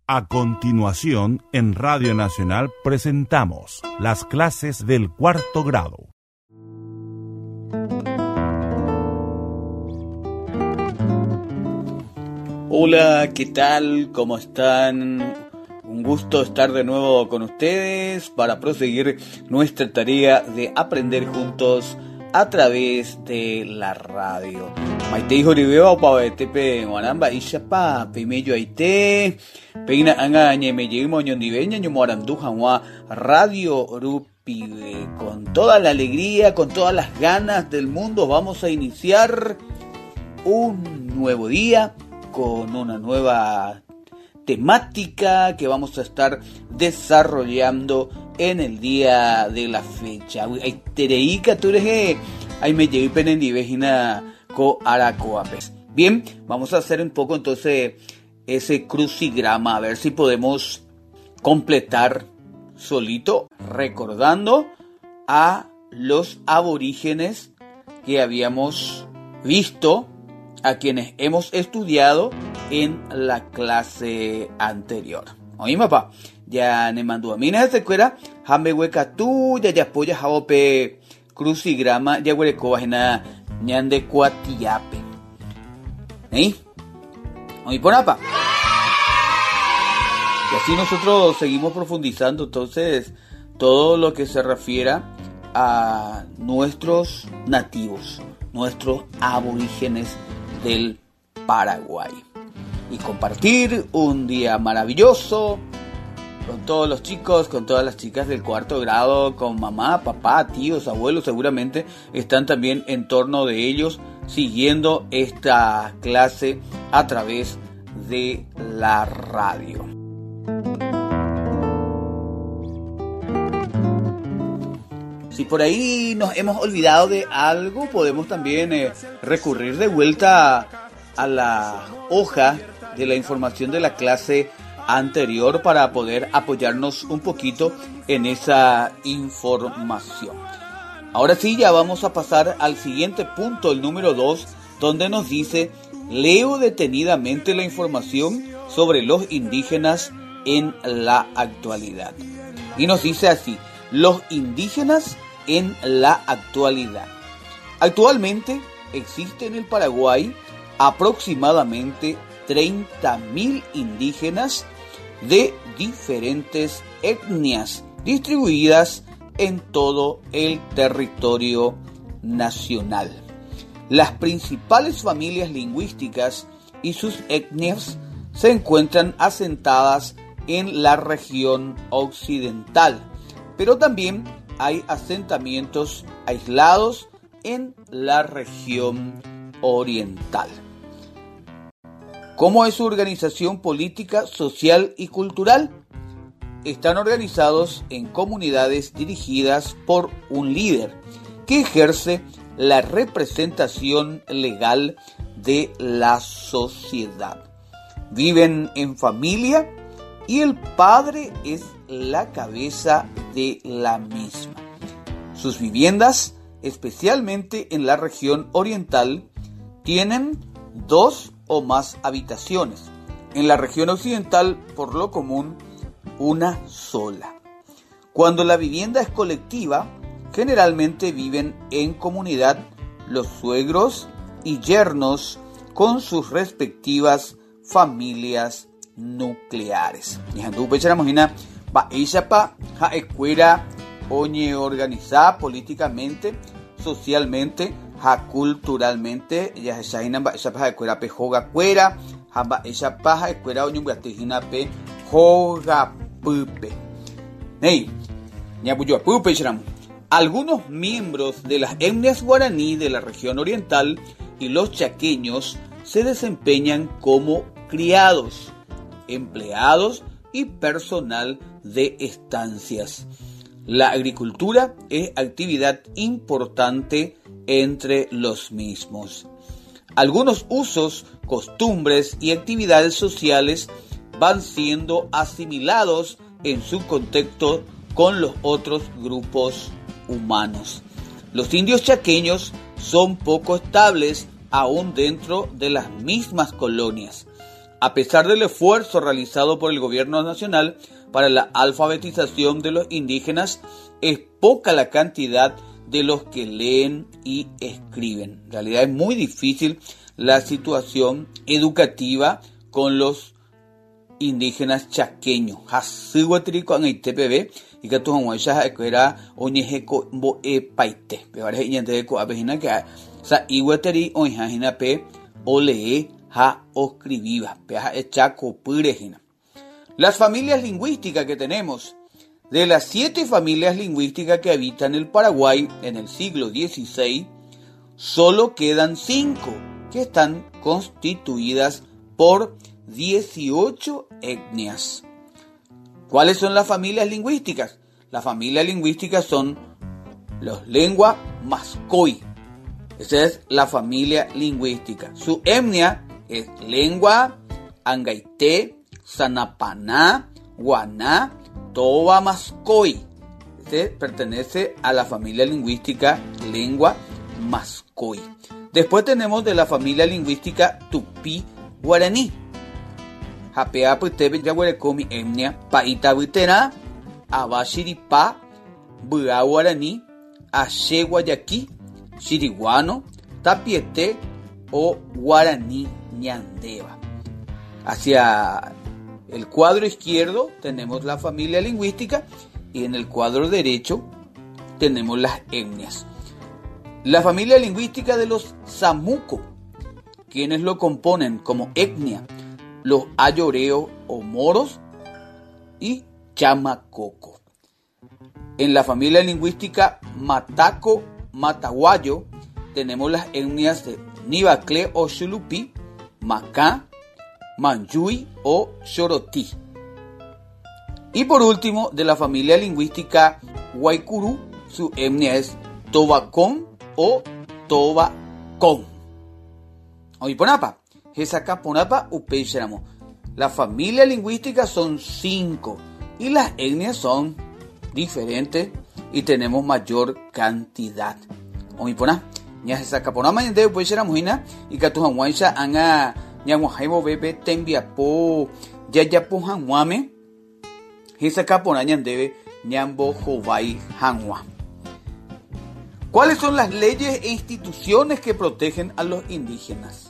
A continuación, en Radio Nacional presentamos las clases del cuarto grado. Hola, ¿qué tal? ¿Cómo están? Un gusto estar de nuevo con ustedes para proseguir nuestra tarea de aprender juntos a través de la radio. Maite Joribeo Pavetepe Guanamba Ishapa Pimeyo Aite Peina Anga Ñemeyi Moñondiveña Ñumorandu Janwa Radio Rupibe. Con toda la alegría, con todas las ganas del mundo, vamos a iniciar un nuevo día con una nueva temática que vamos a estar desarrollando en el día de la fecha. Bien, vamos a hacer un poco entonces ese crucigrama, a ver si podemos completar solito, recordando a los aborígenes que habíamos visto, a quienes hemos estudiado en la clase anterior. Oye, papá, ya ne mandó a mí en escuela, jambe hueca tú, ya apoya jaope crucigrama, ya hueco bajena ñande cuatiape. ¿Eh? Oye, por apa. Y así nosotros seguimos profundizando entonces todo lo que se refiera a nuestros nativos, nuestros aborígenes del Paraguay, y compartir un día maravilloso con todos los chicos, con todas las chicas del cuarto grado, con mamá, papá, tíos, abuelos, seguramente están también en torno de ellos siguiendo esta clase a través de la radio. Si por ahí nos hemos olvidado de algo, podemos también recurrir de vuelta a la hoja de la información de la clase anterior para poder apoyarnos un poquito en esa información. Ahora sí, ya vamos a pasar al siguiente punto, el número 2, donde nos dice: leo detenidamente la información sobre los indígenas en la actualidad. Y nos dice así: los indígenas en la actualidad. Actualmente existe en el Paraguay aproximadamente 30.000 indígenas de diferentes etnias distribuidas en todo el territorio nacional. Las principales familias lingüísticas y sus etnias se encuentran asentadas en la región occidental, pero también hay asentamientos aislados en la región oriental. ¿Cómo es su organización política, social y cultural? Están organizados en comunidades dirigidas por un líder que ejerce la representación legal de la sociedad. Viven en familia y el padre es la cabeza de la misma. Sus viviendas, especialmente en la región oriental, tienen 2 o más habitaciones. En la región occidental, por lo común, una sola. Cuando la vivienda es colectiva, generalmente viven en comunidad los suegros y yernos con sus respectivas familias nucleares. Escuela oñe organizada políticamente, socialmente, culturalmente, ya se esa escuela pe joga cuera, esa paja escuela oñe gatejina pe joga pupe. Hey, ñapuyo pupe chram. Algunos miembros de las etnias guaraní de la región oriental y los chaqueños se desempeñan como criados, empleados y personal de estancias. La agricultura es actividad importante entre los mismos. Algunos usos, costumbres y actividades sociales van siendo asimilados en su contexto con los otros grupos humanos. Los indios chaqueños son poco estables aún dentro de las mismas colonias. A pesar del esfuerzo realizado por el gobierno nacional para la alfabetización de los indígenas, es poca la cantidad de los que leen y escriben. En realidad es muy difícil la situación educativa con los indígenas chaqueños. Hasihuatrico en ITPB y que tu hanguayas era oñejeco boe paite. Pero gente de coabejina que sa iguateri oñejina pe o lee ha o escribiva. Peja echaco purejina. Las familias lingüísticas que tenemos. De las 7 familias lingüísticas que habitan el Paraguay en el siglo XVI, solo quedan 5 que están constituidas por 18 etnias. ¿Cuáles son las familias lingüísticas? Las familias lingüísticas son los lengua mascoy. Esa es la familia lingüística. Su etnia es lengua angaité, sanapaná, guaná, toba mascoy. Este pertenece a la familia lingüística lengua mascoy. Después tenemos de la familia lingüística tupí guaraní. Japea putebe yaguarecomi etnia paita butera, abashiripa, bua guaraní, ashe guayaqui, chiriguano, tapiete o guaraní ñandeva. Hacia el cuadro izquierdo tenemos la familia lingüística y en el cuadro derecho tenemos las etnias. La familia lingüística de los samuco, quienes lo componen como etnia, los ayoreos o moros y chamacoco. En la familia lingüística mataco, mataguayo, tenemos las etnias de Nibacle o Xulupí, Macá, Manjui o Xorotí. Y por último, de la familia lingüística Guaycurú, su etnia es Tobacón o Tobacón. Oiponapa, Jesacaponapa upeixeramo. La familia lingüística son 5 y las etnias son diferentes y tenemos mayor cantidad. Oipona, ña Jesacaponapa ñande upeixeramo hina y katuhanguaisha anga ñaguajaibo bebe tembiapo yayapo hanguame Jesacaponá ñandebe ñambo jovai hangua. ¿Cuáles son las leyes e instituciones que protegen a los indígenas?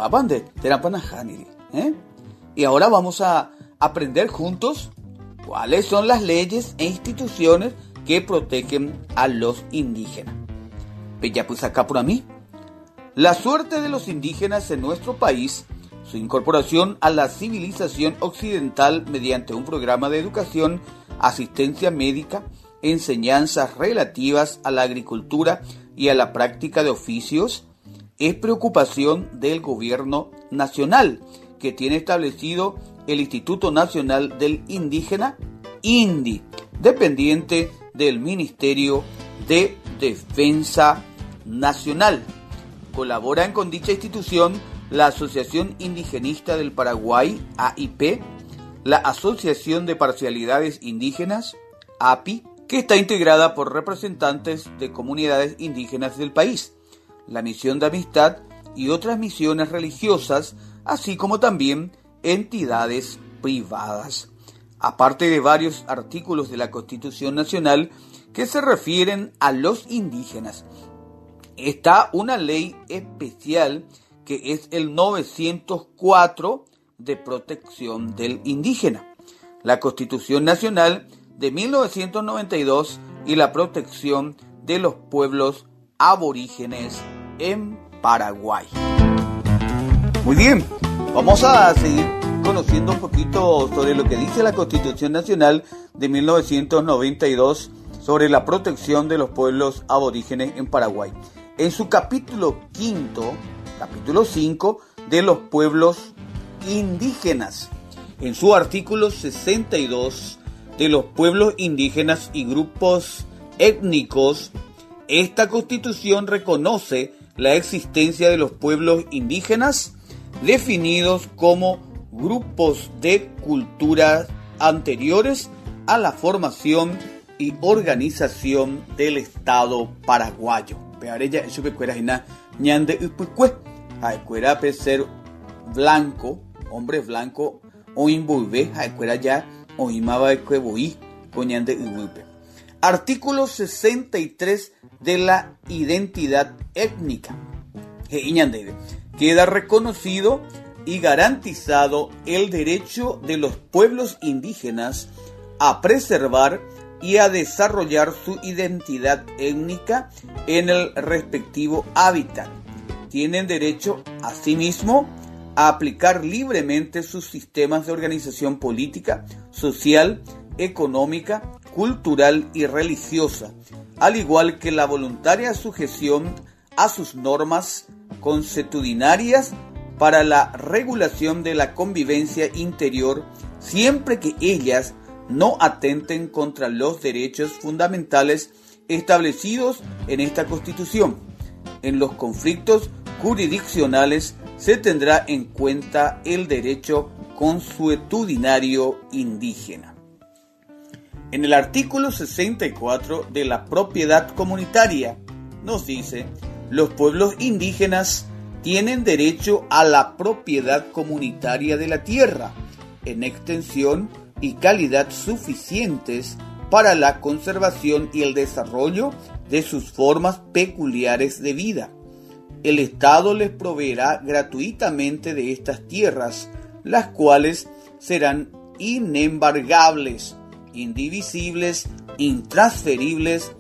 Y ahora vamos a aprender juntos cuáles son las leyes e instituciones que protegen a los indígenas. Bella pues acá por a mí. La suerte de los indígenas en nuestro país, su incorporación a la civilización occidental mediante un programa de educación, asistencia médica, enseñanzas relativas a la agricultura y a la práctica de oficios, es preocupación del gobierno nacional, que tiene establecido el Instituto Nacional del Indígena, INDI, dependiente del Ministerio de Defensa Nacional. Colaboran con dicha institución la Asociación Indigenista del Paraguay, AIP, la Asociación de Parcialidades Indígenas, API, que está integrada por representantes de comunidades indígenas del país, la Misión de Amistad y otras misiones religiosas, así como también entidades privadas. Aparte de varios artículos de la Constitución Nacional que se refieren a los indígenas, está una ley especial que es el 904 de protección del indígena, la Constitución Nacional de 1992 y la protección de los pueblos aborígenes en Paraguay. Muy bien, vamos a seguir conociendo un poquito sobre lo que dice la Constitución Nacional de 1992 sobre la protección de los pueblos aborígenes en Paraguay. En su capítulo 5, de los pueblos indígenas, en su artículo 62 de los pueblos indígenas y grupos étnicos, esta Constitución reconoce la existencia de los pueblos indígenas definidos como grupos de culturas anteriores a la formación y organización del Estado paraguayo. Ser blanco hombres blancos o imbuibe haikuera ya o imaba ecueboí coñande ibuipe. Artículo 63 de la identidad étnica. Queda reconocido y garantizado el derecho de los pueblos indígenas a preservar y a desarrollar su identidad étnica en el respectivo hábitat. Tienen derecho, asimismo, a aplicar libremente sus sistemas de organización política, social, económica, cultural y religiosa, al igual que la voluntaria sujeción a sus normas consuetudinarias para la regulación de la convivencia interior, siempre que ellas no atenten contra los derechos fundamentales establecidos en esta Constitución. En los conflictos jurisdiccionales se tendrá en cuenta el derecho consuetudinario indígena. En el artículo 64 de la propiedad comunitaria nos dice: los pueblos indígenas tienen derecho a la propiedad comunitaria de la tierra, en extensión y calidad suficientes para la conservación y el desarrollo de sus formas peculiares de vida. El Estado les proveerá gratuitamente de estas tierras, las cuales serán inembargables, indivisibles, intransferibles,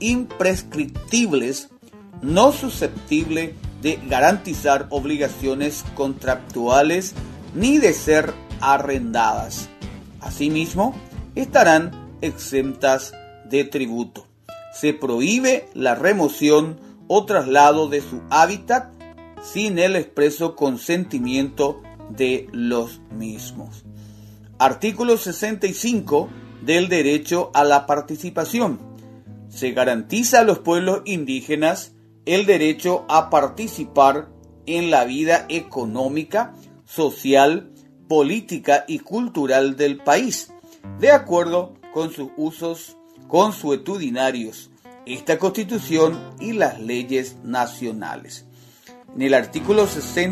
imprescriptibles, no susceptibles de garantizar obligaciones contractuales ni de ser arrendadas. Asimismo, estarán exentas de tributo. Se prohíbe la remoción o traslado de su hábitat sin el expreso consentimiento de los mismos. Artículo 65 del derecho a la participación. Se garantiza a los pueblos indígenas el derecho a participar en la vida económica, social, política y cultural del país, de acuerdo con sus usos consuetudinarios, esta Constitución y las leyes nacionales. En el artículo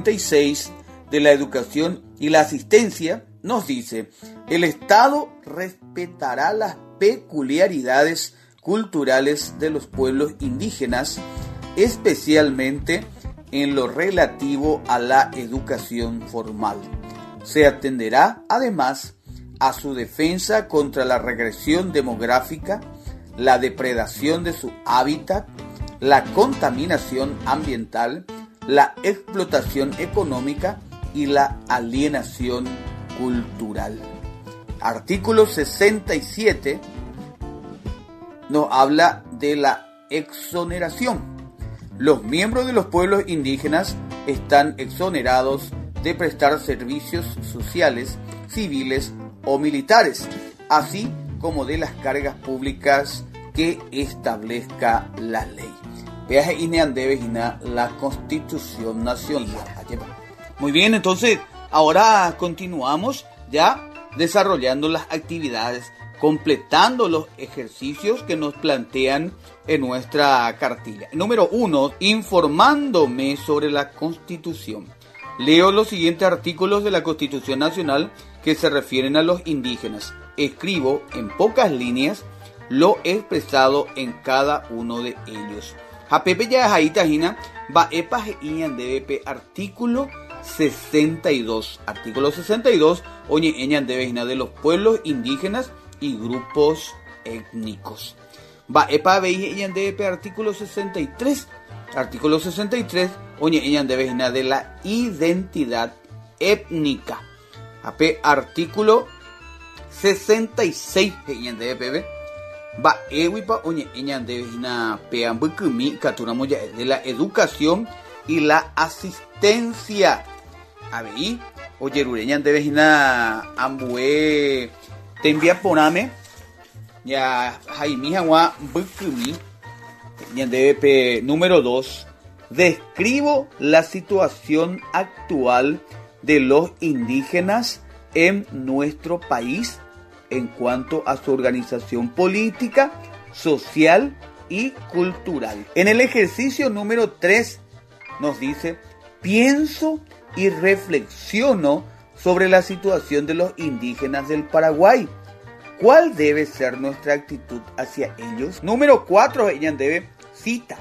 66 de la educación y la asistencia nos dice: el Estado respetará las peculiaridades culturales de los pueblos indígenas, especialmente en lo relativo a la educación formal. Se atenderá, además, a su defensa contra la regresión demográfica, la depredación de su hábitat, la contaminación ambiental, la explotación económica y la alienación cultural. Artículo 67 nos habla de la exoneración. Los miembros de los pueblos indígenas están exonerados de prestar servicios sociales, civiles o militares, así como de las cargas públicas que establezca la ley. La Constitución Nacional. Muy bien, entonces ahora continuamos ya desarrollando las actividades, completando los ejercicios que nos plantean en nuestra cartilla. Número 1, informándome sobre la Constitución. Leo los siguientes artículos de la Constitución Nacional que se refieren a los indígenas. Escribo en pocas líneas lo expresado en cada uno de ellos. Japepe ya haitajina va epaje iñandebe artículo 62. Artículo 62, oye iñandebe de los pueblos indígenas y grupos étnicos. Va epa veije iñandebe artículo 63. Artículo 63, oye iñandebe de la identidad étnica. Artículo 66 iñandebe va ewipa oye iñandebe peambukumi katuramoya de la educación y la asistencia. Ahí oye rureñandebe ambue te envía poname ya Jaime Jawa Bukumi ñandebe número 2. Describo la situación actual de los indígenas en nuestro país en cuanto a su organización política, social y cultural. En el ejercicio número 3 nos dice: pienso y reflexiono sobre la situación de los indígenas del Paraguay. ¿Cuál debe ser nuestra actitud hacia ellos? Número 4, cita.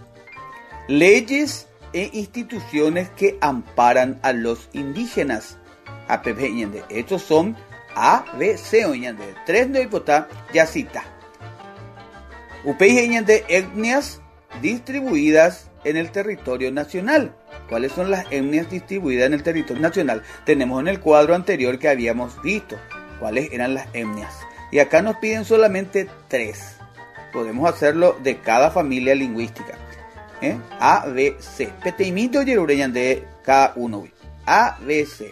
Leyes e instituciones que amparan a los indígenas. Estos son A, B, C, 3 de hipotá, ya cita. Etnias distribuidas en el territorio nacional. ¿Cuáles son las etnias distribuidas en el territorio nacional? Tenemos en el cuadro anterior que habíamos visto cuáles eran las etnias. Y acá nos piden solamente 3. Podemos hacerlo de cada familia lingüística. A, B, C. Peteimito yerureñan de cada uno. A, B, C.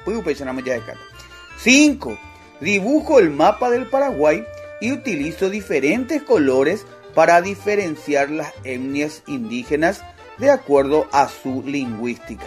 5. Dibujo el mapa del Paraguay y utilizo diferentes colores para diferenciar las etnias indígenas de acuerdo a su lingüística.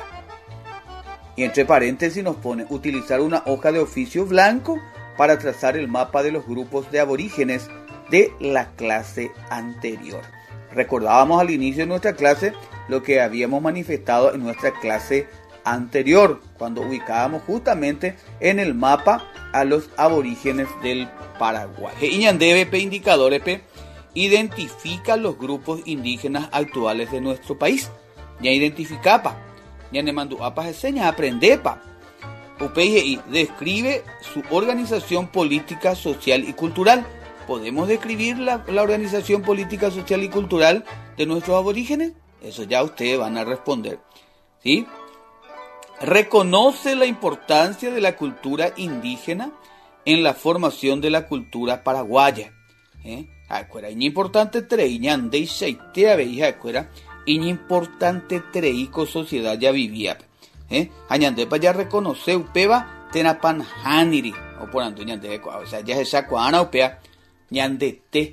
Y entre paréntesis nos pone utilizar una hoja de oficio blanco para trazar el mapa de los grupos de aborígenes de la clase anterior. Recordábamos al inicio de nuestra clase lo que habíamos manifestado en nuestra clase anterior, cuando ubicábamos justamente en el mapa a los aborígenes del Paraguay. Iñandebe indicadores identifica los grupos indígenas actuales de nuestro país. Ya identificaba, ya ne mandó a señas, aprende pa. UPI describe su organización política, social y cultural. ¿Podemos describir la organización política, social y cultural de nuestros aborígenes? Eso ya ustedes van a responder, ¿sí? Reconoce la importancia de la cultura indígena en la formación de la cultura paraguaya. Acuera, importante treiñan de seite abeja acuera, importante treico sociedad ya vivía. Añandepa ya reconoce upeba tenapan haniri o por anto ñande, o sea, ya se cuana upea ñandete,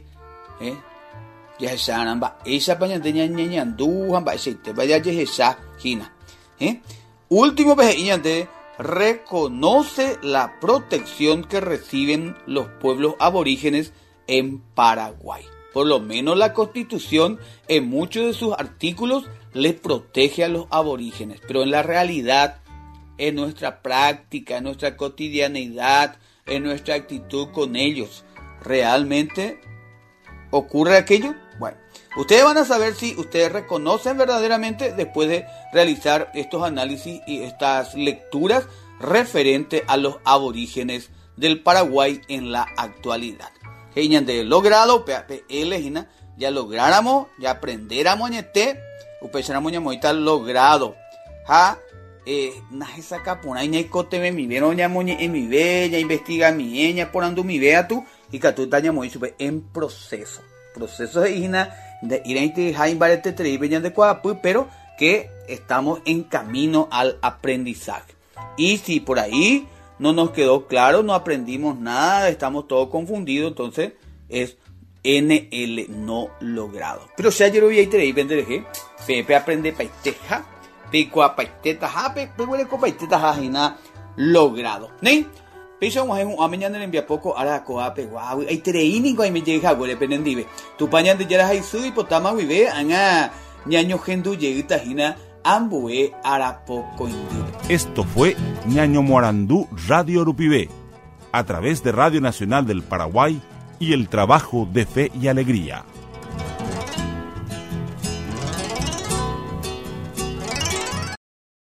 ya se sanamba esa pañande ñandu hamba seite vaya ya hina. Último ñande reconoce la protección que reciben los pueblos aborígenes en Paraguay. Por lo menos la Constitución en muchos de sus artículos les protege a los aborígenes, pero en la realidad, en nuestra práctica, en nuestra cotidianeidad, en nuestra actitud con ellos, ¿realmente ocurre aquello? Bueno, ustedes van a saber si ustedes reconocen verdaderamente después de realizar estos análisis y estas lecturas referente a los aborígenes del Paraguay en la actualidad. De logrado, ya lográramos, ya aprenderamos ñete, upecháramos ñamoita logrado. Naje saca por ahí ñaicote mi ve, no ñamoñe en mi ve, ya investiga mi ña porando mi vea tú, y que tú ñamoy supe en proceso. Proceso de hina, de ir a intejar barete treibellan de cuapu, pero que estamos en camino al aprendizaje. Y si por ahí no nos quedó claro, no aprendimos nada, estamos todos confundidos, entonces es NL no logrado. Pero si ayer voy a ir a vender, Pepe aprende paiteja, Pecoa paiteta, Pepe huele con paiteta jajina logrado. ¿Ne? Pecho vamos a un mañana le envía poco a la coape, guau, hay treini cuando me llega huele penendive. Tu pañan de yaras y potama vive, anga ñaño gendu llegita jina. Ambue arapoco indígena. Esto fue Ñaño Morandú Radio Rupibé, a través de Radio Nacional del Paraguay y el trabajo de Fe y Alegría.